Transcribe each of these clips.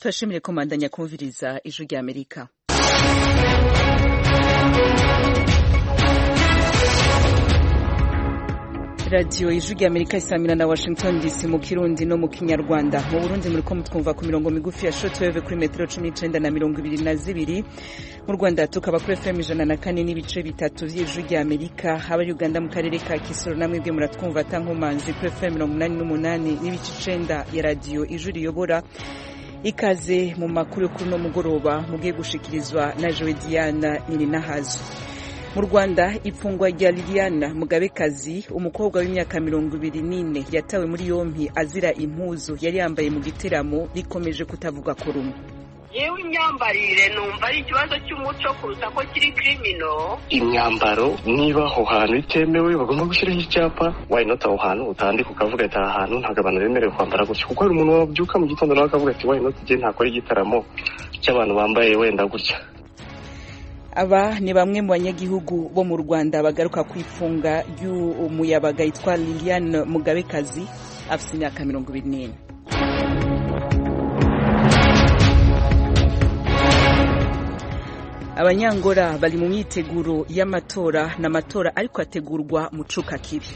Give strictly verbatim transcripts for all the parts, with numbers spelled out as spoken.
turashimire ko mandanya kumviriza ijwi rya Amerika. Radio ijwi rya Amerika isamira na Washington D C mu Kirundi no mu Kinyarwanda. Mu Burundi muri ko mutwumva ku mirongo migufi ya shortwave kuri metero cumi n'icenda na mirongo ibiri na zibiri. Mu Rwanda tukaba kuri F M ijana na kane n'ibice bitatu vy'ijwi rya Amerika. Haba Uganda mu karere ka Kisoro namwe bwe muratwumva tankomanzi kuri F M mirongo umunani n'umunani n'ibice icenda ya radio ijwi riyobora. Ikaze mu makuru kuri no mugoroba mugiye gushikirizwa na Joe Diana Nirinahazo. Mu Rwanda ifungwa rya Liliana Mugabekazi umukobwa w'imyaka mirongo ibiri n'ine yatawe muri yompi azira impuzu yari yambaye mu giteramo rikomeje kutavuga ko rumwe. Yewe imyambarire numva ari ikibazo cy'umuco kuruta ko kiri criminal. Imyambaro niba aho hantu itemewe bagomba gushyiraho icyapa, why not aho hantu utandika ukavuga ati aha hantu ntabwo abantu bemerewe kwambara gutya, kuko hari umuntu wabyuka mu gitondo nawe akavuga ati why not je ntakora igitaramo cy'abantu bambaye wenda gutya. Aba ni bamwe mu banyagihugu bo mu Rwanda bagaruka kwifunga y'umuyabaga yitwa Liliane Mugabekazi afite imyaka mirongo ibiri n'ine. Abanyangora bari mu myiteguro y'amatora n'amatora ariko ategurwa mu cuka kibi.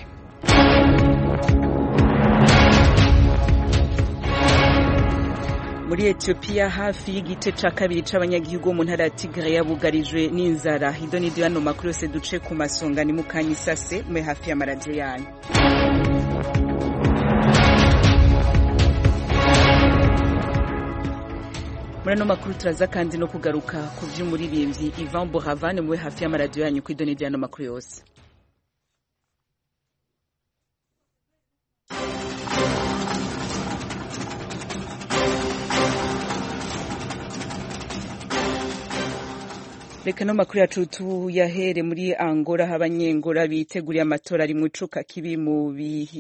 Muri Ethiopia hafi y'igice ca kabiri c'abanyagihugu mu ntara ya Tigray yabugarijwe n'inzara. Idoni dio hano makuru yose duce ku masonga ni mukanyi sase mwe hafi ya maradio yanyu. Murano makuru turaza kandi no kugaruka ku vy'umuririmbyi Ivan Boravane mwe hafi ya maradio yanyu ku idoni dio hano makuru yose. Reka no makuru yacu tuyahere muri Angola habanyengora biteguriye amatora ari mu cuka kibi mu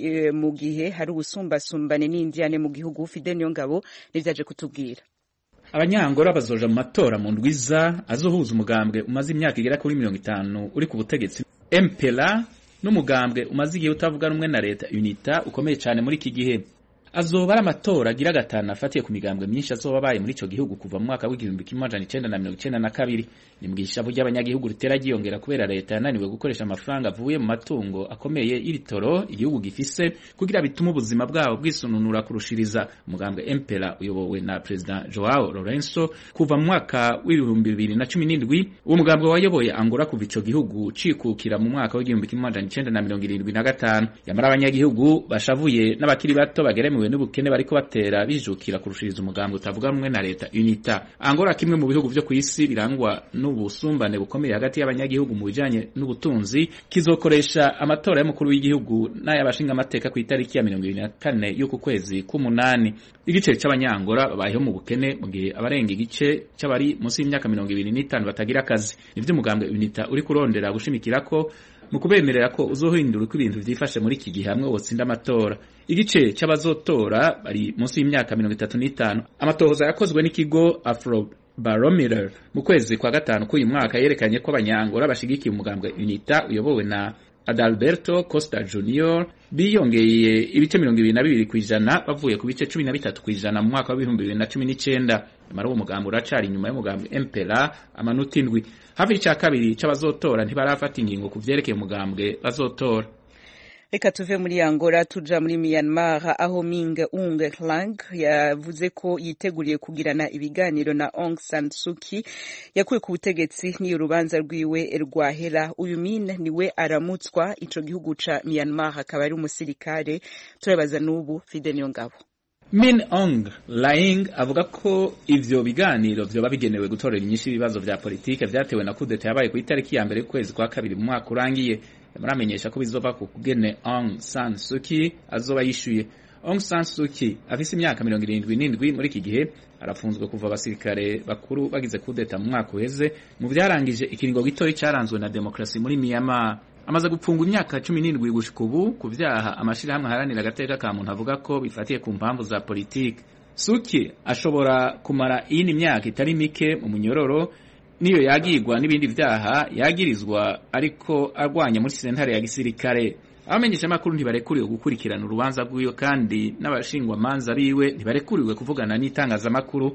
mu gihe hari ubusumbasumbane n'Indiane mu gihugu. Fidel Niyongabo nivyaje kutubwira. Abanyangora bazoja mu matora mu ndwiza azohuza umugambwe umaze imyaka igera kuri mirongo itanu uri ku butegetsi M P L A n'umugambwe umaze igihe utavuga rumwe na leta UNITA ukomeye cyane muri iki gihe. Azoba ari amatora agira gatanu afatiye ku migambwe myinshi azoba baye muri ico gihugu kuva mu mwaka w'igihumbi kimwe amajana icenda na mirongo icenda na kabiri. Ni mwishavu ry'abanyagihugu ritera giyongera kubera leta yananiwe gukoresha amafaranga avuye mu matungo akomeye iritoro igihugu gifise kugira bituma ubuzima bwabo bwisununura kurushiriza. Umugambwe M P L A uyobowe na President Joao Lourenço kuva mu mwaka w'ibihumbi bibiri na cumi n'indwi. Uwo mugambwe wayoboye Angola kuva ico gihugu cikukira mu mwaka w'igihumbi kimwe amajana icenda na mirongo irindwi na gatanu. Yamara abanyagihugu bashavuye n'abakiri bato bageremewe n'ubukene bariko batera bijukira kurushiriza umugambwe utavuga rumwe na leta UNITA. Angola kimwe mu bihugu vyo kwisi birangwa n'ubusumbane bukomeye hagati y'abanyagihugu mu bijanye n'ubutunzi kizokoresha amatora y'umukuru w'igihugu n'ay'abashinga amateka ku itariki ya mirongo ibiri na kane y'uku kwezi k'umunani. Igice c'abanyangora babayeho mu bukene mu gihe abarenga igice c'abari munsi y'imyaka mirongo ibiri n'itanu batagira akazi. Nivyo umugambwe UNITA uri kurondera gushimikirako mu kubemerera ko uzohindura uko ibintu vyifashe muri iki gihe hamwe wotsinda amatora. Igice c'abazotora bari munsi y'imyaka mirongo itatu n'itanu. Amatohoza yakozwe n'ikigo Afro Barometer mu kwezi kwa gatanu k'uyu mwaka yerekanye ko abanyangora bashigikiye umugambwe UNITA uyobowe na Adalberto Costa Junior biyongeye ibice mirongo ibiri na bibiri kw'ijana bavuye ku bice cumi na bitatu kw'ijana mu mwaka w'ibihumbi bibiri na cumi n'icenda. Amara uwo mugambwe uracari inyuma y'umugambwe M P L A amanota indwi. Hafi ica kabiri c'abazotora ntibarafata ingingo ku vyerekeye umugambwe bazotora. Reka tuve muri Angola tuja muri Myanmar aho Min Aung Hlaing yavuze ko yiteguriye kugirana ibiganiro na Aung San Suu Kyi yakuye ku butegetsi ni urubanza rwiwe rwahera. Uyu Min niwe aramutswa ico gihugu ca Myanmar akaba ari umusirikare. Turabaza n'ubu Fidel Niyongabo. Min Aung Hlaing avuga ko ivyo biganiro vyoba bigenewe gutorera inyinshi ibibazo vya politike vyatewe na kudeta yabaye ku itariki ya mbere kwezi kwa kabiri mu mwaka urangiye. Baramenyesha ko bizova ku kugene Aung San Suu Kyi azoba yishuye. Aung San Suu Kyi afise imyaka mirongo irindwi n'indwi muri iki gihe arafunzwe kuva abasirikare bakuru bagize kudeta mu mwaka uheze mu vyarangije ikiringo gitoyi caranzwe na demokrasi muri Myanmar. Amaze gupfungwa imyaka cumi n'indwi gushika ubu ku vyaha amashirahamwe aharanira agateka ka muntu avuga ko bifatiye ku mpamvu za politike. Suu Kyi ashobora kumara iyindi myaka itari mike mu munyororo niyo yagirwa n'ibindi vyaha yagirizwa ariko arwanya muri sentare ya gisirikare. Abamenyesha makuru ntibarekuriwe gukurikirana urubanza rw'iyo kandi n'abashingwa manza biwe ntibarekuriwe kuvugana n'itangazamakuru.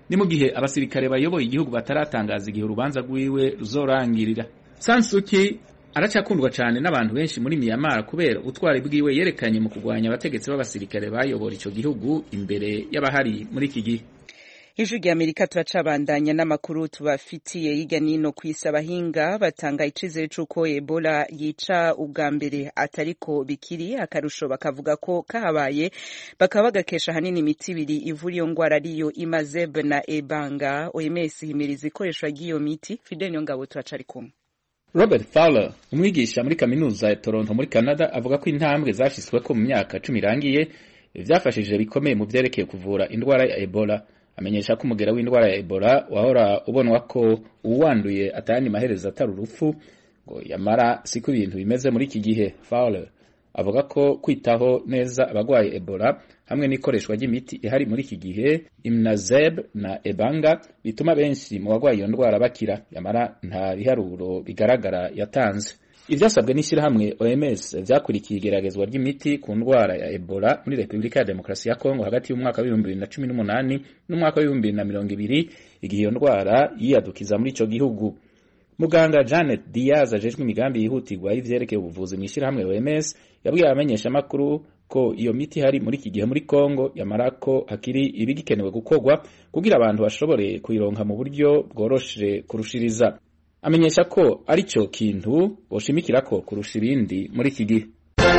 ni mu gihe abasirikare bayoboye igihugu bataratangaza igihe urubanza rwiwe ruzorangirira. San Suu Kyi aracakundwa cyane n'abantu benshi muri Myanmar kubera utwari bwiwe yerekanye mu kugwanya abategetsi b'abasirikare bayobora ico gihugu imbere y'abahari muri iki gihe. Ijwi rya Amerika turacabandanya n'amakuru tubafitiye hirya nino kw'isi. Abahinga batanga icizere c'uko Ebola yica ubwa mbere atariko bikiri akarusho, bakavuga ko kahabaye bakaba bagakesha hanini imiti ibiri ivura iyo ngwara ariyo Imazeb na Ebanga. O M S ihimiriza ikoreshwa ry'iyo miti. Fidel Nyongabo turacari kumwe. Robert Fowler, umwigisha muri kaminuza ya Toronto muri Canada, avuga ko intambwe zashyizweko mu myaka cumi irangiye vyafashije bikomeye mu vyerekeye kuvura indwara ya Ebola. Amenyesha ko umugera w'indwara ya Ebola wahora ubonwa ko uwanduye atayandi maherezo atari urupfu, ngo yamara siko ibintu bimeze muri iki gihe. Fowler avuga ko kwitaho neza abagwaye Ebola hamwe n'ikoreshwa ry'imiti ihari muri iki gihe Imnazeb na Ebanga bituma benshi mu bagwaye iyo ndwara bakira, yamara nta biharuro bigaragara yatanze. Ivyasabwe n'ishirahamwe O M S vyakurikiye igeragezwa ry'imiti ku ndwara ya Ebola muri Republika ya Demokarasi ya Kongo hagati y'umwaka w'ibihumbi bibiri na cumi n'umunani n'umwaka w'ibihumbi bibiri na mirongo ibiri, igihe iyo ndwara yiyadukiza muri ico gihugu. Muganga Janet Diaz ajejwe imigambi yihutirwa y'ivyerekeye ubuvuzi mw'ishirahamwe O M S yabwiye abamenyesha makuru ko iyo miti hari muri iki gihe muri Kongo, yamara ko hakiri ibigikenewe gukorwa kugira abantu bashobore kuyironka mu buryo bworoshe kurushiriza. Amenyesha ko ari cyo kintu boshimikira ko kurusha ibindi muri iki gihe.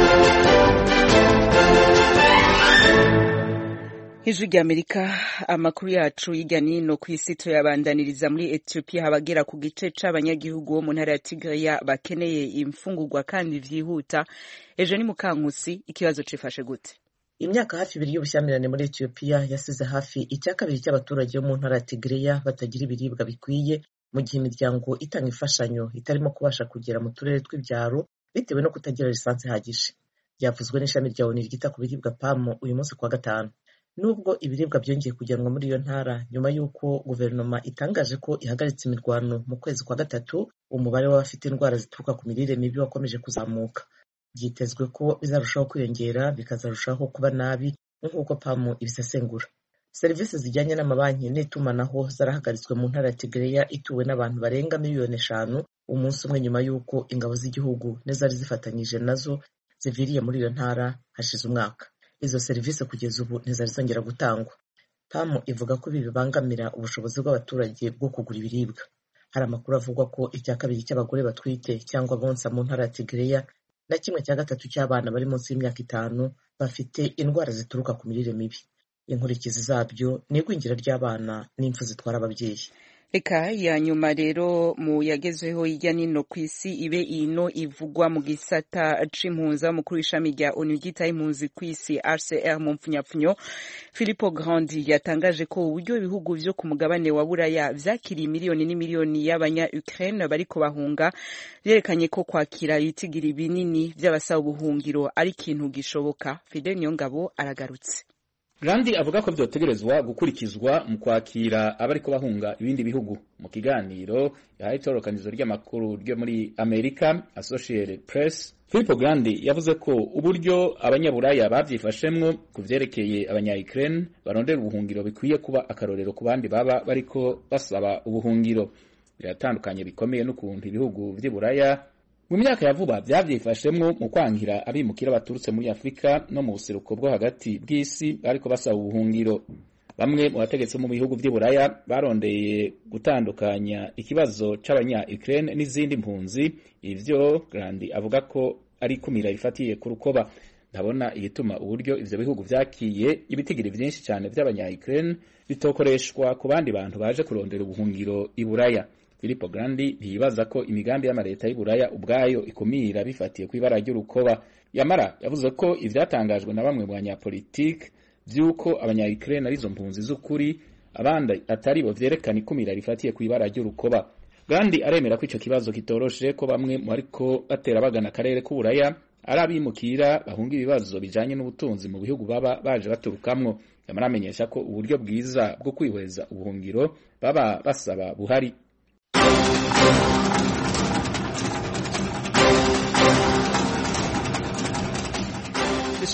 Ijwi rya Amerika, amakuru yacu hirya nino kw'isi tuyabandaniriza muri Ethiopia. Habagera ku gice c'abanyagihugu bo mu ntara ya Tigray bakeneye imfungurwa kandi vyihuta. Ejo ni Mukankusi, ikibazo cifashe gute? Imyaka hafi ibiri y'ubushyamirane muri Ethiopia yasize hafi icya kabiri cy'abaturage bo mu ntara ya Tigray batagira ibiribwa bikwiye, mu gihe imiryango itanga imfashanyo itarimo kubasha kugera mu turere tw'ibyaro bitewe no kutagira lisansi ihagije. Byavuzwe n'ishami rya O N U ryita ku biribwa P A M uyu munsi kwa gatanu. Nubwo ibiribwa byongeye kujyanwa muri iyo ntara nyuma y'uko guverinoma itangaje ko ihagaritse imirwano mu kwezi kwa gatatu, umubare w'abafite indwara zituruka ku mirire mibi wakomeje kuzamuka. Byitezwe ko bizarushaho kwiyongera bikazarushaho kuba nabi nk'uko P A M ibisesengura. Serivisi zijyanye n'amabanki n'itumanaho zarahagaritswe mu ntara ya Tigray ituwe n'abantu barenga miliyoni eshanu, umunsi umwe nyuma y'uko ingabo z'igihugu n'izari zifatanyije nazo ziviriye muri iyo ntara hashize umwaka. Izo serivisi kugeza ubu ntizari zongera gutangwa. P A M ivuga ko ibi bibangamira ubushobozi bw'abaturage bwo kugura ibiribwa. Hari amakuru avuga ko icya kabiri cy'abagore batwite cyangwa bonsa mu ntara ya Tigray na kimwe cya gatatu cy'abana bari munsi y'imyaka itanu bafite indwara zituruka ku mirire mibi. Inkurikizi zabyo ni igwingira ry'abana n'impfu zitwara ababyeyi. Eka ya nyuma rero mu yagezweho hirya nino kw'isi ibe ino ivugwa mu gisata c'impunzi. Mukuru w'ishami rya O N U ryita impunzi kw'isi R C R mu mpfunyapfunyo Filippo Grandi yatangaje ko uburyo ibihugu vyo ku mugabane wa Buraya vyakiriye miliyoni n'imiliyoni y'abanya Ukraine bariko bahunga vyerekanye ko kwakira ibitigiri binini vy'abasaba ubuhungiro ari ikintu gishoboka. Fidel Nyongabo aragarutse. Grandi avuga ko vyotegerezwa gukurikizwa mu kwakira abariko bahunga ibindi bihugu. Mu kiganiro yahaye itorokanizo ry'amakuru ryo muri America Associated Press, Filippo Grandi yavuze ko uburyo abanyaburaya bavyifashemwo kuvyerekeye abanya-Ukraine barondera ubuhungiro bikwiye kuba akarorero ku bandi baba bariko basaba ubuhungiro. Biratandukanye bikomeye n'ukuntu ibihugu vy'Iburaya mu myaka ya vuba vyavyifashemwo mu kwankira abimukira baturutse muri Afrika no mu buseruko bwo hagati bw'isi bariko basaba ubuhungiro. Bamwe mu bategetsi mu bihugu vy'Iburaya barondeye gutandukanya ikibazo c'abanya-Ukraine n'izindi mpunzi. Ivyo Grandi avuga ko ari kumira rifatiye ku rukoba. Ndabona igituma uburyo ivyo bihugu vyakiye ibitigiri vyinshi cyane vy'abanya-Ukraine bitokoreshwa ku bandi bantu baje kurondera ubuhungiro i Buraya. Filippo Grandi ntiyibaza ko imigambi y'amareta y'Iburaya ubwayo ikumira bifatiye kw'ibara ry'urukoba. Yamara yavuze ko ivyatangajwe na bamwe mu banyapolitike vy'uko abanya-Ukraine arizo mpunzi z'ukuri abandi atari bo vyerekana ikumira rifatiye kw'ibara ry'urukoba. Grandi aremera ko ico kibazo kitoroshe, ko bamwe mu ariko batera bagana akarere k'Uburaya ari abimukira bahunga ibibazo bijanye n'ubutunzi mu bihugu baba baje baturukamwo. Yamara amenyesha ko uburyo bwiza bwo kwihweza ubuhungiro baba basaba buhari.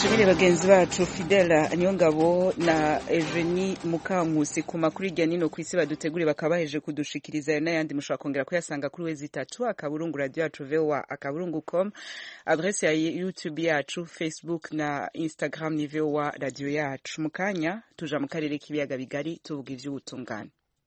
dushimire bagenzi bacu Fidela Niyongabo na Eugenie Mukankusi ku makuru hirya nino ku isi baduteguriye bakaba baheje kudushikiriza n'ayandi mushobora kongera kuyasanga kuri wezi itatu akaburungu radio yacu V O A akaburungu com, adresse ya YouTube yacu, Facebook na Instagram ni V O A radio yacu. Mukanya tuja mu karere k'ibiyaga bigari tuvuga ivy'ubutungane.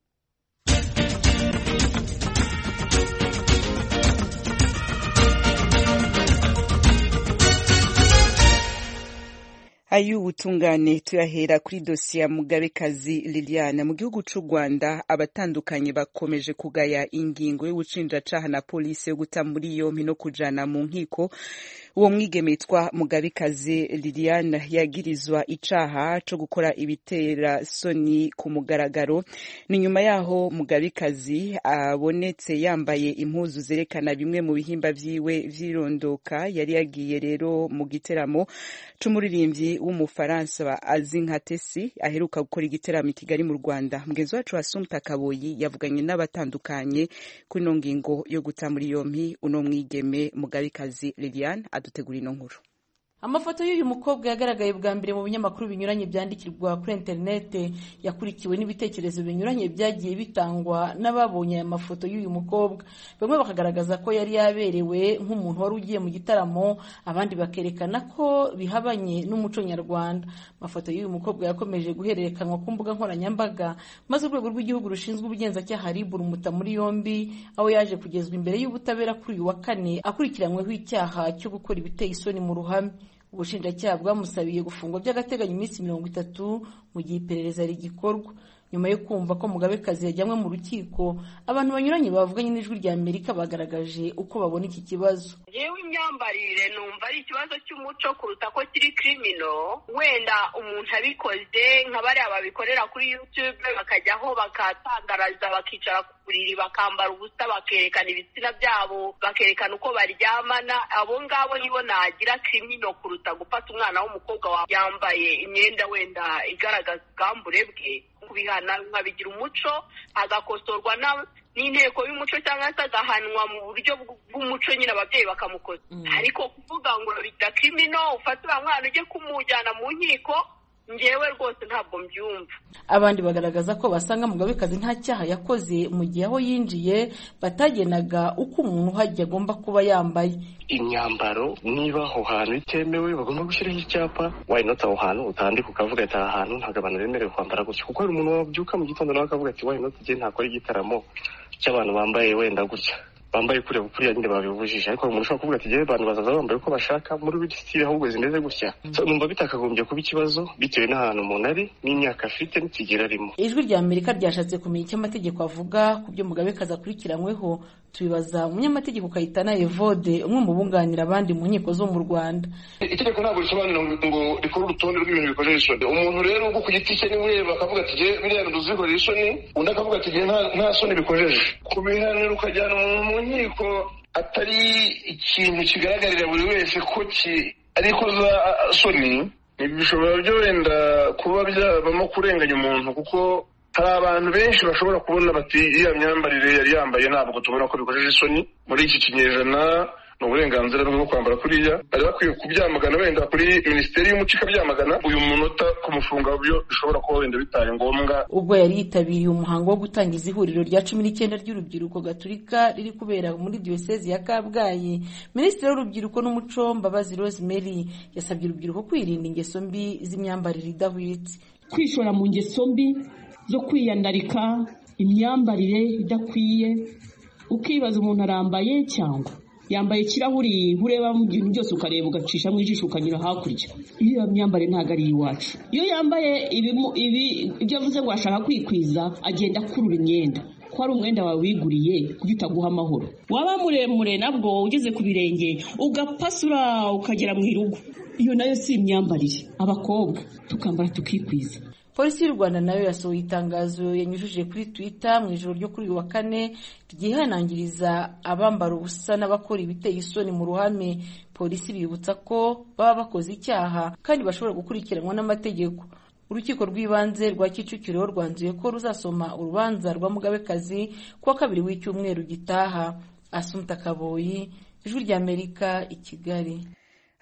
Ayu utungane tuyahera kuri dosiye ya Mugabekazi Liliane. Mu gihugu c'u Rwanda abatandukanye bakomeje kugaya ingingo y'ubucinjacaha na polisi yo guta muri yompi no kujana mu nkiko uwo mwigeme yitwa Mugabekazi Liliane yagirizwa icaha co gukora ibitera soni ku mugaragaro. Ni nyuma yaho Mugabekazi abonetse yambaye impuzu zerekana bimwe mu bihimba vyiwe vyirondoka. Yari yagiye rero mu giteramo c'umuririmbyi w'umufaransa wa azi nka Tesi aheruka gukora igiteramo i Kigali mu Rwanda. Mugenzi wacu Assumpta Kaboyi yavuganye n'abatandukanye kuri no ngingo yo guta muri yompi uno mwigeme Mugabekazi Liliane adutegura ino nkuru. Amafoto y'uyu mukobwa yagaragaye bwa mbere mu binyamakuru binyuranye byandikirwa kuri internet, yakurikiwe n'ibitekerezo binyuranye byagiye bitangwa n'ababonye aya mafoto y'uyu mukobwa. Bamwe bakagaragaza ko yari yaberewe nk'umuntu wari ugiye mu gitaramo, abandi bakerekana ko bihabanye n'umuco nyarwanda. Amafoto y'uyu mukobwa yakomeje guhererekanwa ku mbuga nkoranyambaga, maze urwego rw'igihugu rushinzwe ubugenzacyaha R I B rumuta muri yombi, aho yaje kugezwa imbere y'ubutabera kuri uyu wa kane akurikiranyweho icyaha cyo gukora ibiteye isoni mu ruhame. Ubushinjacyaha bwamusabiye gufungwa by'agateganyo iminsi mirongo itatu mu gihe iperereza rigikorwa. Nyuma yo kumva ko Mugabekazi yajyanywe mu rukiko, abantu banyuranye bavuganye n'ijwi rya Amerika bagaragaje uko babona iki kibazo. Yewe imyambarire numva ari ikibazo cy'umuco kuruta ko kiri criminal. Wenda umuntu abikoze nka bariya babikorera kuri YouTube bakajyaho bakatangaraza bakicara ku buriri bakambara ubusa bakerekana ibitsina byabo bakerekana uko baryamana. Abo ngabo nibo nagira criminal kuruta gufata umwana w'umukobwa yambaye imyenda wenda igaragaza ubwambure bwe. Kubihana nkabigira umuco agakosorwa n'inteko y'umuco cyangwa se agahanwa mu buryo bw'umuco nyine ababyeyi bakamukoza. Ariko kuvuga ngo bita criminal ufata umwana ujye kumujyana mu nkiko, ngewe rwose ntabwo mbyumva. Abandi bagaragaza ko basanga Mugabekazi nta cyaha yakoze mu gihe aho yinjiye batagenaga uko umuntu uhajya agomba kuba yambaye. Imyambaro niba aho hantu itemewe bagomba gushyiraho icyapa, why not aho hantu utandika ukavuga ati aha hantu ntabwo abantu bemerewe kwambara gutya. Kuko hari umuntu wabyuka mu gitondo nawe akavuga ati why not je ntakora igitaramo cy'abantu bambaye wenda gutya, bambaye kure kuriya nyine babibujije. Ariko umuntu ushobora kuvuga ati je abantu bazaza bambaye uko bashaka muri bidistire ahubwo zimeze gutya. So numva bitakagombye kuba ikibazo bitewe n'ahantu umuntu ari n'imyaka afite n'ikigero arimo. Ijwi rya Amerika ryashatse kumenya icyo amategeko avuga ku byo Mugabekazi akurikiranyweho. Tubibaza umunyamategeko Kayitana Evode, umwe mu bunganira abandi mu nkiko zo mu Rwanda. Itegeko ntabwo risobanura ngo rikora urutonde rw'ibintu bikojeje isoni. Umuntu rero ubwo ku giti cye niwe bakavuga ati je biriya nduzikojeje isoni, undi akavuga ati je nta soni bikojeje. Kubihanira ukajyana mu nkiko atari ikintu kigaragarira buri wese ko ari koza soni, bishobora byo wenda kuba byabamo kurenganya umuntu, kuko hari abantu benshi bashobora kubona bati iya myambarire yari yambaye ntabwo tubona ko bikojeje isoni muri iki kinyejana. Ni uburenganzira bwo kwambara kuriya, bari bakwiye kubyamagana wenda kuri Minisiteri y'Umuco ikabyamagana uyu munota kumufunga byo bishobora kuba wenda bitaye ngombwa. Ubwo yari yitabiriye umuhango wo gutangiza ihuriro rya cumi n'icyenda ry'urubyiruko Gatolika riri kubera muri Diyosezi ya Kabgayi, Minisitiri w'Urubyiruko n'Umuco Mbabazi Rosemary yasabye urubyiruko kwirinda ingeso mbi z'imyambarire idahwitse. Kwishora mu ngeso mbi zo kwiyandarika imyambarire idakwiye, ukibaza umuntu arambaye cyangwa yambaye kirahuri ureba mu bintu byose ukareba ugacisha mu ijisho ukanyura hakurya. Iyo myambare ntago ari iwacu. Iyo yambaye ibi ibyo avuze ngo ashaka kwikwiza agenda kurura imyenda ko ari umwenda wawe wiguriye kugira utaguha amahoro. Waba muremure nabwo ugeze ku birenge ugapasura ukagera mu irugo, iyo nayo si imyambarire. Abakobwa tukambara tukikwiza. Polisi y'u Rwanda nayo yasohoye itangazo yanyujije kuri Twitter mu ijoro ryo kuri uyu wa kane ryihanangiriza abambara ubusa n'abakora ibiteye isoni mu ruhame. Polisi bibutsa ko baba bakoze icyaha kandi bashobora gukurikiranwa n'amategeko. Urukiko rw'ibanze rwa Kicukiro rwanzuye ko ruzasoma urubanza rwa Mugabekazi kuwa kabiri w'icyumweru gitaha. Assumpta Kaboyi, Ijwi rya Amerika, i Kigali.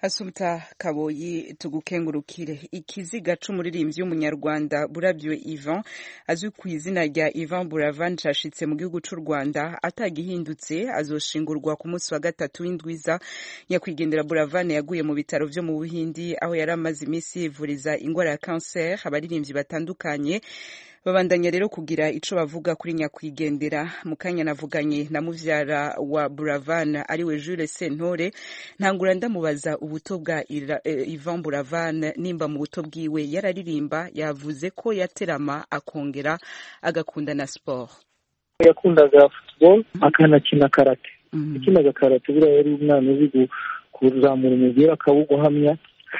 Asumta Kaboyi tugukengurukire. Ikiziga c'umuririmbyi w'umunyarwanda Burabyo Ivan azwi ku izina rya Ivan Buravan cashitse mu gihugu c'u Rwanda atagihindutse azoshingurwa ku munsi wa gatatu w'indwiza. Nyakwigendera Buravan yaguye mu bitaro vyo mu Buhindi aho yari amaze imisi yivuriza ingwara ya cancer. Abaririmbyi batandukanye babandanya rero kugira ico bavuga kuri nyakwigendera. Mukanya navuganye na muvyara wa Buravan ariwe Jules Sentore, ntangura ndamubaza ubuto bwa Ivan Buravan nimba mu buto bwiwe yararirimba. Yavuze ko yaterama akongera agakunda na sport. Yakundaga football akanakina karate. Mm. Akinaga karate buriya yari umwana uzi kuzamura umupira akawuguhamya.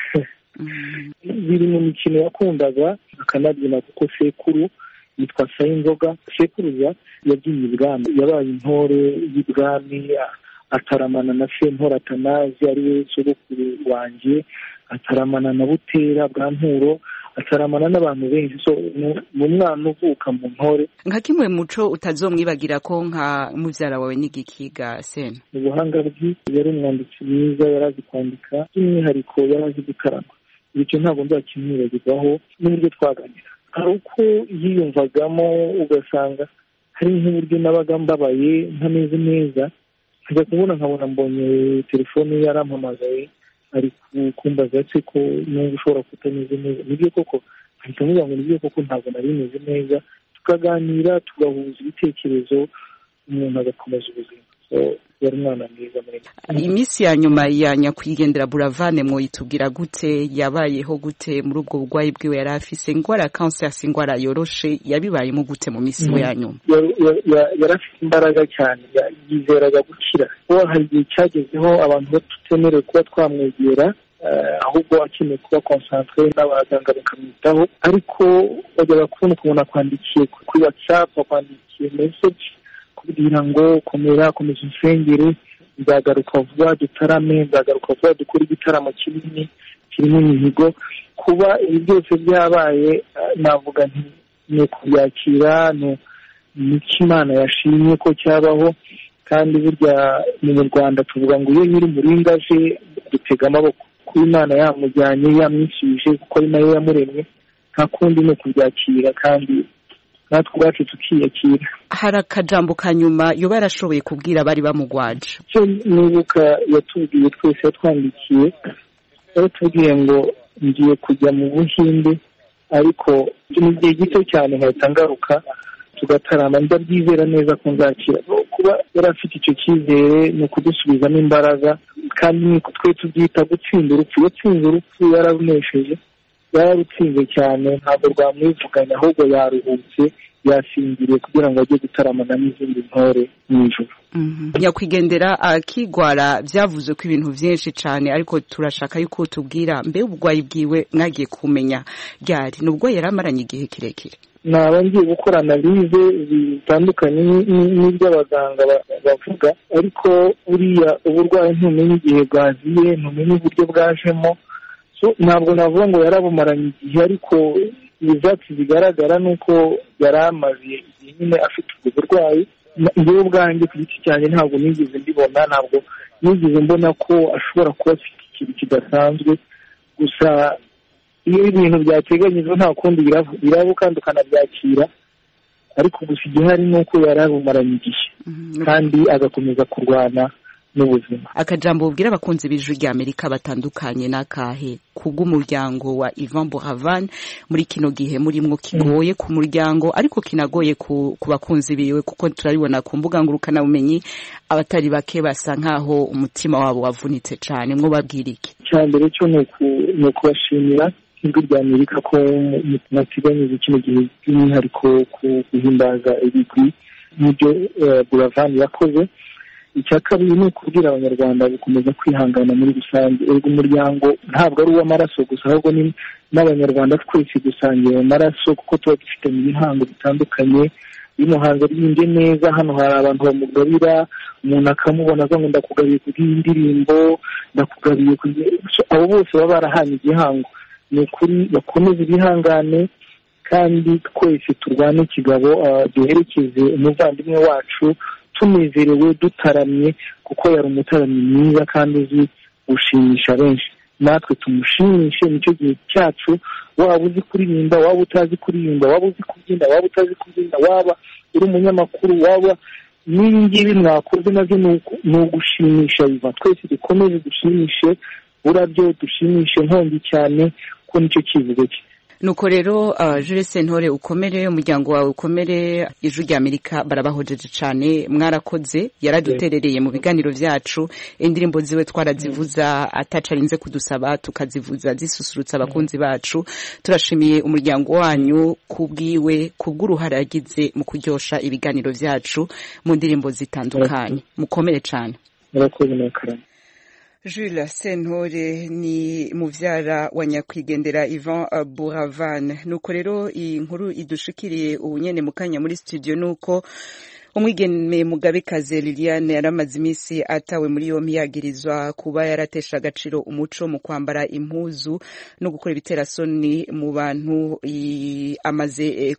Mm. Biri mu mikino yakundaga akanabyina kuko sekuru yitwa Sayinzoga. Sekuruza yabyinnye ibwami, yabaye intore y'ibwami, ataramana na Sentore Atanazi ariwe sogokuru wanjye, ataramana na Butera bwa Nturo, ataramana n'abantu benshi. So mu mwana uvuka mu ntore. Nka kimwe muco utazomwibagira ko nka muvyara wawe n'igikiga Sena? Ubuhanga bwe, yari umwanditsi mwiza, yarazi kwandika, by'umwihariko yarazi gutarama. Icyo ntabwo nzakimwibagirwaho n'uburyo twaganira. Hari uko yiyumvagamo ugasanga hari nk'uburyo nabaga mbabaye ntameze neza, nkajya kubona nkabona mbonye telefone yarampamagaye ari kumbaza ati ko nubwo ushobora kutameze neza. Nibyo koko, ahita mvuga ngo nibyo koko ntabwo nari meze neza, tukaganira tugahuza ibitekerezo, umuntu agakomeza ubuzima. So yari umwana mwiza muri imisi ya nyuma ya nyakwigendera Buravan mwoyitubwira gute, yabayeho gute muri ubwo burwayi bwiwe yari afise? Ingwara ya cancer si ingwara yoroshe, yabibayemo gute mu misi we ya nyuma? Yari afite imbaraga cyane, yizeraga gukira. Kuko hari igihe cyagezeho abantu batutemerewe kuba twamwegera, ahubwo akeneye kuba concentré n'abaganga bakamwitaho, ariko bajyaga kubona ukuntu akwandikiye kuri WhatsApp, akwandikiye message kugira ngo komera, komeza insengere, nzagaruka vuba dutarame, nzagaruka vuba dukora igitaramo kinini kirimo imihigo. Kuba ibi byose byabaye, navuga nti ni ukubyakira, ni Imana yashimye ko cyabaho. Kandi burya mu Rwanda tuvuga ngo iyo nyiri muringa aje dutega amaboko, kuko Imana yamujyanye yamwishyuje kuko ari nayo yamuremye, nta kundi ni ukubyakira kandi natwe ubwacu tukiyakira. Hari akajambo ka nyuma yoba yarashoboye kubwira abari bamugwaje? Cyo nibuka yatubwiye twese, yatwandikiye yaratubwiye ngo ngiye kujya mu Buhinde, ariko mu gihe gito cyane nkahita ngaruka tugatarama. Ndabyizera neza ko nzakira. Kuba yari afite icyo cyizere ni ukudusubizamo imbaraga, kandi ni twe tubyita gutsinda urupfu. Yatsinze urupfu, yararunesheje, yararutsinze cyane, ntabwo rwamwivuganya, ahubwo yaruhutse, yasinziriye kugira ngo ajye gutaramana n'izindi ntore mw'ijuru. Nyakwigendera akigwara byavuze ko ibintu byinshi cyane, ariko turashaka yuko tubwira mbe ubugwayi bwiwe mwagiye kumenya ryari? Nubwo yari amaranye igihe kirekire? Naba ngiye gukora analize zitandukanye n'ibyo abaganga bavuga, ariko buriya uburwayi ntumenye igihe bwaziye, ntumenye uburyo bwajemo. So ntabwo navuga ngo yarabumaranye igihe, ariko ibyatsi bigaragara nuko yari amaze igihe nyine afite ubwo burwayi. Njyewe ubwanjye ku giti cyanjye ntabwo nigeze mbibona, ntabwo nigeze mbona ko ashobora kuba afite ikintu kidasanzwe. Gusa iyo ibintu byateganyijwe nta kundi biraba kandi ukanabyakira, ariko gusa igihari ni uko yari abumaranye igihe kandi agakomeza kurwana n'ubuzima. Akajambo ubwira abakunzi b'Ijwi rya Amerika batandukanye n'akahe kubw'umuryango wa Ivan Buravan muri kino gihe murimwo kigoye ku muryango, ariko kinagoye ku bakunzi biwe, kuko turabibona ku mbuga ngurukana bumenyi abatari bake basa nkaho umutima wabo wavunitse cyane? Mwo babwira iki? Cyambere cyo ni ukubashimira Ijwi rya Amerika ko mwateganyije kino gihe by'umwihariko ku guhimbaza ibigwi n'ibyo Buravan yakoze. Icya kabiri ni ukubwira abanyarwanda gukomeza kwihangana muri rusange. Erega umuryango ntabwo ari uw'amaraso gusa, ahubwo ni n'abanyarwanda twese dusangiye amaraso, kuko tuba dufite mu bihango bitandukanye. Iyo umuhanzi aririmbye neza, hano hari abantu bamugabira, umuntu akamubona aza ngo ndakugabiye kubw'iyi ndirimbo, ndakugabiye abo bose baba barahanye igihango. Ni ukuri bakomeze ibihangane, kandi twese turwane ikigabo, duherekeze umuvandimwe wacu tunezerewe dutaramye, kuko yari umutaramyi mwiza kandi uzi gushimisha benshi. natwe tumushimishe. Nicyo gihe cyacu, waba uzi kuririmba, waba utazi kuririmba, waba uzi kubyina, waba utazi kubyina, waba uri umunyamakuru, waba n'ibi ngibi mwakoze nabyo ni ugushimisha biva. Twese dukomeze dushimishe Burabyo, dushimishe Nkongi cyane, ko nicyo kivugo cye. Nuko rero uh, Jules Sentore ukomere, umuryango wawe ukomere, Ijwi rya Amerika barabahojeje cyane, mwarakoze, yaraduterereye mu biganiro vyacu, indirimbo ziwe twarazivuza atacarinze kudusaba, tukazivuza zisusurutsa abakunzi bacu. Turashimiye umuryango wanyu kubwiwe, kubw'uruhara yagize mu kuryosha ibiganiro vyacu mu ndirimbo zitandukanye. Mukomere cyane. Murakoze nakarama. Jules Sentore ni muvyara wa nyakwigendera Ivan Buravan. Nuko rero iyi nkuru idushikiriye ubunyene mukanya muri studio, nuko umwigeme Mugabekazi Liliane yaramaze imisi atawe muri yompi yagirizwa kuba yaratesha agaciro umuco mu kwambara impuzu no gukora ibiterasoni mu bantu. Amaze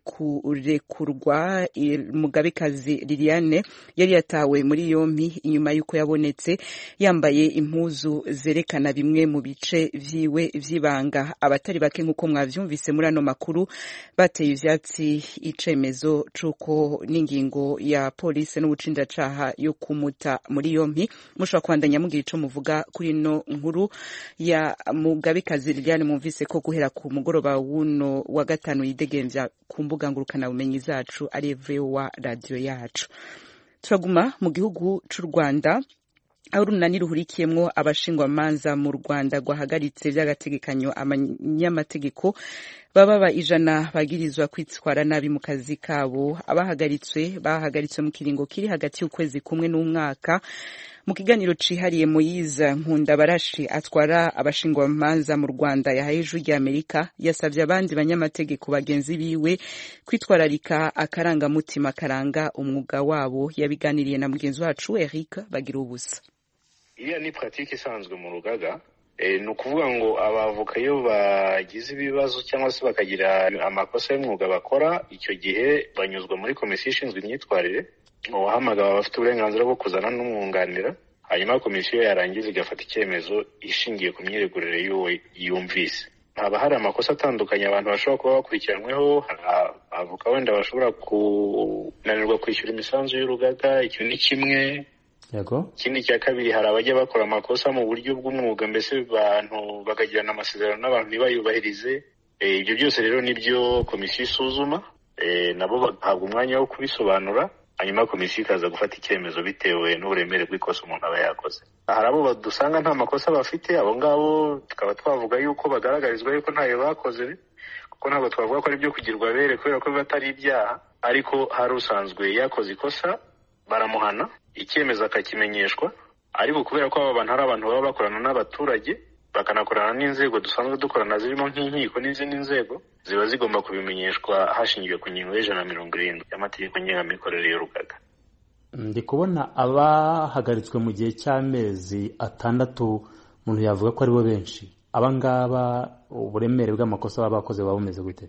kurekurwa, Mugabekazi Liliane yari yatawe muri yompi inyuma yuko yabonetse yambaye impuzu zerekana bimwe mu bice vyiwe vyibanga. Abatari bake nkuko mwavyumvise muri ano makuru bateye ivyatsi icemezo cuko n'ingingo ya polisi n'ubucindacaha yo kumuta muri yompi. Mushobora kubandanya mugira ico muvuga kuri no nkuru ya Mugabekazi Liliane. Mumvise ko guhera ku mugoroba wuno wa gatanu yidegemvya ku mbuga ngurukana bumenyi zacu ari V O A radio yacu. Turaguma mu gihugu c'u Rwanda, aho urunani ruhurikiyemwo abashingwamanza mu Rwanda rwahagaritse vy'agategekanyo abanyamategeko baba ijana bagirizwa kwitwara nabi mu kazi kabo. Abahagaritswe bahagaritswe mu kiringo kiri hagati y'ukwezi kumwe n'umwaka. Mu kiganiro cihariye Moyiza Nkundabarashi atwara abashingwamanza mu Rwanda yahaye Ijwi rya Amerika, yasavye abandi banyamategeko bagenzi biwe kwitwararika akarangamutima karanga umwuga wabo. Yabiganiriye na mugenzi wacu Eric Bagira ubusa. Iya ni pratique isanzwe mu rugaga. E, ni ukuvuga ngo abavoka iyo bagize ibibazo cyangwa se bakagira amakosa y'umwuga bakora, icyo gihe banyuzwa muri komisiyo ishinzwe imyitwarire, uwahamagara bafite uburenganzira bwo kuzana n'umwunganira, hanyuma komisiyo yarangiza igafata icyemezo ishingiye ku myiregurire y'uwo yumvise. Haba hari amakosa atandukanye abantu bashobora kuba bakurikiranweho. Avoka wenda bashobora kunanirwa kwishyura imisanzu y'urugaga, icyo ni kimwe. Yego. Ikindi cya kabiri, hari abajya bakora amakosa mu buryo bw'umwuga, mbese abantu bakagirana amasezerano n'abantu ntibayubahirize. E, ibyo byose rero nibyo komisiyo isuzuma, e, nabo bagahabwa umwanya wo kubisobanura, hanyuma komisiyo ikaza gufata icyemezo bitewe n'uburemere bw'ikosa umuntu aba yakoze. Hari abo badusanga nta makosa bafite, abo ngabo tukaba twavuga yuko bagaragarizwa yuko ntayo bakoze, kuko ntabwo twavuga ko ari byo kugirwa bere kubera ko batari ibyaha, ariko hari usanzwe yakoze ikosa baramuhana, icyemezo akakimenyeshwa. Ariko kubera ko aba bantu hari abantu baba bakorana n'abaturage, bakanakorana n'inzego dusanzwe dukorana zirimo nk'inkiko n'izindi nzego, ziba zigomba kubimenyeshwa hashingiwe ku ngingo y'ijana na mirongo irindwi y'amategeko ngengamikorere y'urugaga. Ndi kubona abahagaritswe mu gihe cy'amezi atandatu, umuntu yavuga ko ari bo benshi. Abangaba uburemere bw'amakosa baba bakoze baba bumeze gute?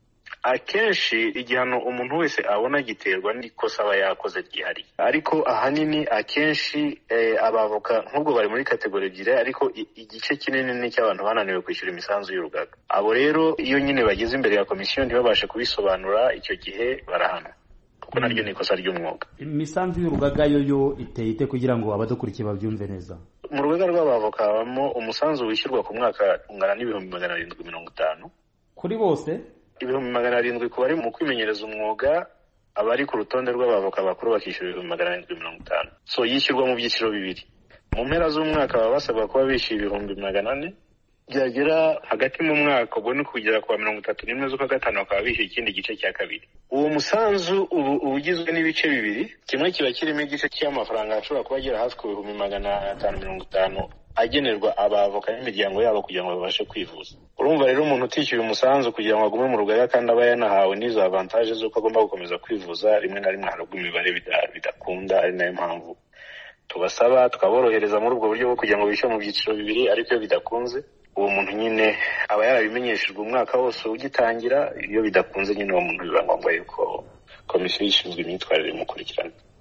Akenshi igihano umuntu wese abona giterwa n'ikosa aba yakoze ryihariye, ariko ahanini akenshi e, abavoka nk'ubwo bari muri kategori ebyiri, ariko igice kinini ni cy'abantu bananiwe kwishyura imisanzu y'urugaga. Abo rero iyo nyine bageze imbere ya komisiyo ntibabashe kubisobanura, icyo gihe barahana, kuko mm. naryo ni ikosa ry'umwuga. Imisanzu y'urugaga yo yo iteye ite kugira ngo abadukurikiye babyumve neza? Mu rugaga rw'abavoka habamo umusanzu wishyurwa ku mwaka ungana n'ibihumbi magana arindwi mirongo itanu kuri bose. Ibihumbi magana arindwi ku bari mu kwimenyereza umwuga, abari ku rutonde rw'abavoka bakuru bakishyura ibihumbi magana arindwi mirongo itanu. So yishyurwa mu byiciro bibiri. Mu mpera z'umwaka baba basabwa kuba bishyuye ibihumbi magana ane, byagera hagati mu mwaka ubwo ni kugera ku wa mirongo itatu n'imwe z'ukwa gatanu bakaba bishyuye ikindi gice cya kabiri. Uwo musanzu ubu ugizwe n'ibice bibiri, kimwe kiba kirimo igice cy'amafaranga ashobora kuba agera hafi ku bihumbi magana atanu mirongo itanu agenerwa abavoka n'imiryango yabo kugira ngo babashe kwivuza. Urumva rero umuntu utishyuye umusanzu kugira ngo agume mu rugaga kandi aba yanahawe n'izo avantage z'uko agomba gukomeza kwivuza, rimwe na rimwe harabwo imibare bidakunda. Ari nayo mpamvu tubasaba tukaborohereza muri ubwo buryo bwo kugira ngo bishyure mu byiciro bibiri, ariko iyo bidakunze uwo muntu nyine aba yarabimenyeshejwe umwaka wose ugitangira. Iyo bidakunze nyine uwo muntu biba ngombwa yuko komisiyo ishinzwe imyitwarire imukurikirana.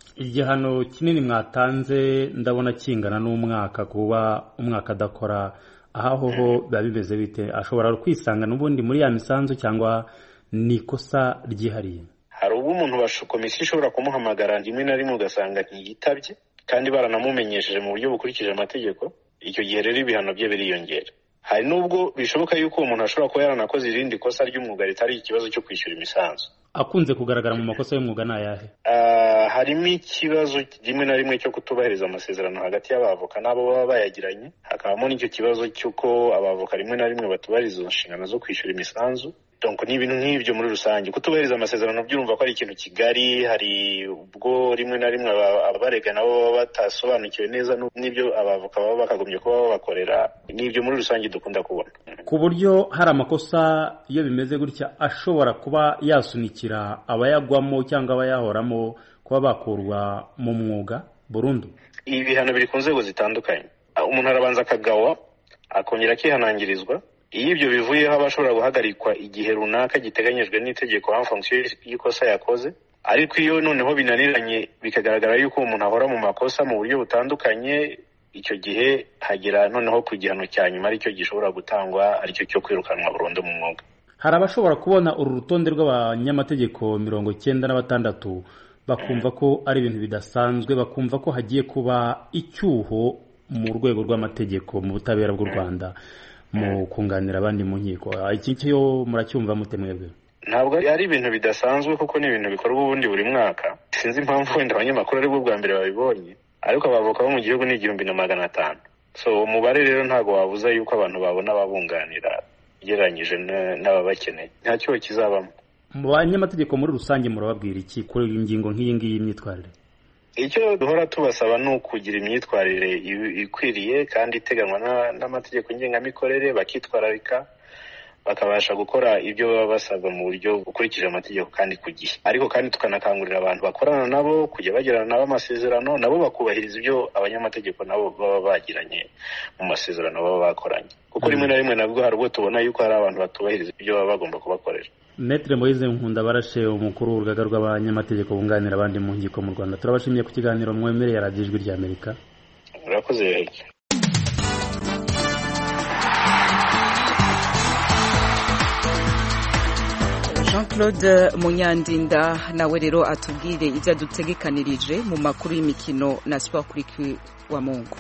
igihano kinini mwatanze ndabona kingana n'umwaka, kuba umwaka adakora aho ho biba bimeze bite? Ashobora kwisanga n'ubundi muri ya misanzu cyangwa ni ikosa ryihariye? Hari ubwo umuntu basho komisiyo ishobora kumuhamagara rimwe na rimwe ugasanga ntiyitabye kandi baranamumenyesheje mu buryo bukurikije amategeko, icyo gihe rero ibihano bye biriyongera. Hari n'ubwo bishoboka yuko umuntu ashobora kuba yaranakoze irindi kosa ry'umwuga ritari ikibazo cyo kwishyura imisanzu. Akunze kugaragara mu makosa y'umwuga ni ayahe? Uh, harimo ikibazo rimwe na rimwe cyo kutubahiriza amasezerano hagati y'abavoka n'abo baba bayagiranye, hakabamo n'icyo kibazo cy'uko abavoka rimwe na rimwe batubahiriza inshingano zo kwishyura imisanzu. Donc ni ibintu nk'ibyo muri rusange. Kutubahiriza amasezerano byurumva ko ari ikintu kigari, hari ubwo rimwe na rimwe abarega nabo baba batasobanukiwe neza n'ibyo abavoka baba bakagombye kuba babakorera. N'ibyo muri rusange dukunda kubona. Ku buryo hari amakosa iyo bimeze gutya ashobora kuba yasunikira abayagwamo cyangwa abayahoramo kuba bakurwa mu mwuga burundu. Ibihano biri ku nzego zitandukanye. Umuntu arabanza akagawa akongera akihanangirizwa. Iyo ibyo bivuyeho abashobora guhagarikwa igihe runaka giteganyijwe n'itegeko en fonction y'ikosa yakoze. Ariko iyo noneho binaniranye bikagaragara yuko umuntu ahora mu makosa mu buryo butandukanye, icyo gihe hagera noneho ku gihano cya nyuma aricyo gishobora gutangwa, aricyo cyo kwirukanwa burundu mu mwuga. Hari abashobora kubona uru rutonde rw'abanyamategeko mirongo cyenda na batandatu bakumva ko ari ibintu bidasanzwe, bakumva ko hagiye kuba icyuho mu rwego rw'amategeko mu butabera bw'u Rwanda mu kunganira abandi mu nkiko. Iki cyo muracyumva mute mwebwe? Ntabwo ari ibintu bidasanzwe kuko ni ibintu bikorwa ubundi buri mwaka. Sinzi impamvu wenda abanyamakuru ari bwo bwa mbere babibonye, ariko abavoka bo mu gihugu ni igihumbi na magana atanu. So umubare rero ntabwo wabuza yuko abantu babona babunganira ugereranyije n'ababakeneye. Nta cyo kizabamo. Mu banyamategeko muri rusange murababwira iki kuri iyi ngingo nk'iyi ngiyi y'imyitwarire? Icyo duhora tubasaba ni ukugira imyitwarire ikwiriye kandi iteganywa n'amategeko ngengamikorere, bakitwararika bakabasha gukora ibyo baba basabwa mu buryo bukurikije amategeko kandi ku gihe. Ariko kandi tukanakangurira abantu bakorana nabo kujya bagirana nabo amasezerano, nabo bakubahiriza ibyo abanyamategeko nabo baba bagiranye mu masezerano baba bakoranye, kuko rimwe na rimwe nabwo hari ubwo tubona yuko hari abantu batubahiriza ibyo baba bagomba kubakorera. Maître Moise Nkundabarashe, umukuru w'urugaga rw'abanyamategeko bunganira abandi mu nkiko mu Rwanda, turabashimiye ku kiganiro mwemereye radiyo Ijwi rya Amerika. Murakoze yego. Jean-Claude Munyandinda nawe rero atubwire ibyo adutegekanirije mu makuru y'imikino na sport kuri wa Mungu.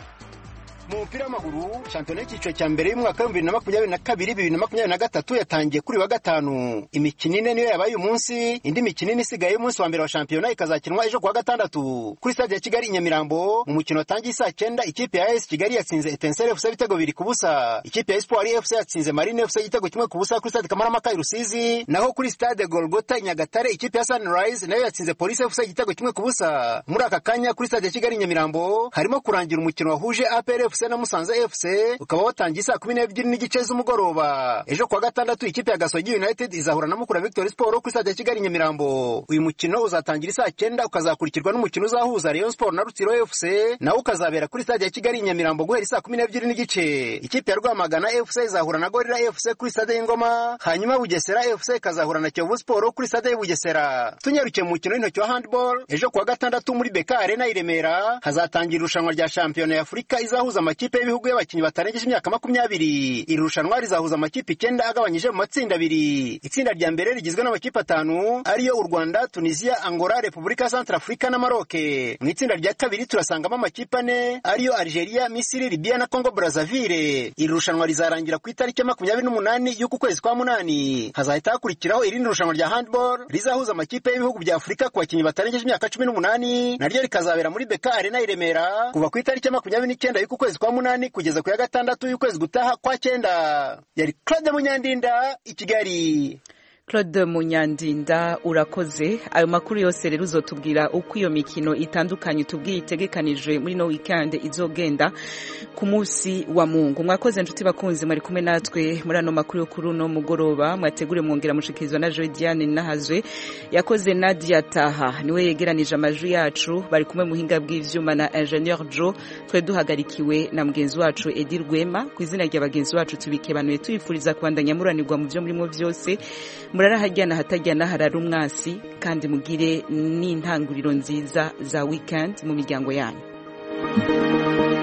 Mu mupira w'amaguru, shampiyona y'icyiciro cya mbere y'umwaka wa bibiri na makumyabiri na kabiri bibiri na makumyabiri na gatatu yatangiye kuri wa gatanu. Imikino ine niyo yabaye umunsi, indi mikino ine isigaye y'umunsi wa mbere wa shampiyona ikazakinwa ejo kuwa gatandatu. Kuri stade ya Kigali i Nyamirambo, umukino watangiye saa cyenda, ikipe ya A S Kigali yatsinze Etincelle F C ibitego bibiri ku busa. Ikipe ya Espoir F C yatsinze Marine F C igitego kimwe ku busa kuri stade Kamarampaka i Rusizi. Naho kuri stade Golgota i Nyagatare, ikipe ya Sunrise nayo yatsinze Police F C igitego kimwe ku busa. Muri aka kanya kuri stade ya Kigali i Nyamirambo harimo kurangira umukino wahuje A P R F C na Musanze F C ukaba watangiye saa kumi n'ebyiri n'igice z'umugoroba. Ejo kuwa gatandatu ikipe ya Gasogi United izahura na Mukura Victory Sport kuri stade ya Kigali Nyamirambo. Uyu mukino uzatangira saa cyenda ukazakurikirwa n'umukino uzahuza Rayon Sport na Rutsiro F C nawo ukazabera kuri stade ya Kigali Nyamirambo guhera saa kumi n'ebyiri n'igice. Ikipe ya Rwamagana F C izahura na Gorilla F C kuri stade y'Ingoma, hanyuma Bugesera F C ikazahura na Kiyovu Sport kuri stade y'Ubugesera. Tunyarukiye mu mukino w'intoki wa handball, ejo kuwa gatandatu muri Beka Arena i Remera hazatangira irushanwa rya shampiyona ya Afurika izahuza amakipe y'ibihugu y'abakinnyi batarengeje imyaka makumyabiri. Iri rushanwa rizahuza amakipe icyenda agabanyije mu matsinda abiri. Itsinda rya mbere rigizwe n'amakipe atanu ariyo u Rwanda, Tunisia, Angola, Repubulika ya Centrafrica na Maroc. Mu itsinda rya kabiri turasangamo amakipe ane ariyo Algeria, Misiri, Libya na Congo Brazzaville. Iri rushanwa rizarangira ku itariki makumyabiri n'umunani y'uku kwezi kwa munani. Hazahita hakurikiraho irindi rushanwa rya handball rizahuza amakipe y'ibihugu bya Afurika ku bakinnyi batarengeje imyaka cumi n'umunani, naryo rikazabera muri Beka Arena i Remera kuva ku itariki makumyabiri n'icyenda y'uku kwezi kwa munani kugeza ku ya gatandatu y'ukwezi gutaha kwa cyenda. Yari Claude Munyandinda i Kigali. Claude Munyandinda urakoze. Ayo makuru yose rero uzotubwira uko iyo mikino itandukanye tubwiye itegekanije muri no weekend izogenda ku munsi wa Mungu. Mwakoze nshuti bakunzi mwari kumwe natwe muri ano makuru yo kuri no mugoroba, mwategure mwongera mushikirizwa na Joy Diane Nahazwe, yakoze Nadia Taha niwe yegeranije amajwi yacu, bari kumwe muhinga bw'ivyuma na Ingenieur Joe, twe duhagarikiwe na mugenzi wacu Edi Rwema. Ku izina rya bagenzi wacu tubikebanuye tuyifuriza kwandanya muranirwa mu byo murimo byose. murarahajyana hatajyana harara umwasi kandi mugire n'intanguriro nziza za weekend mu miryango yanyu.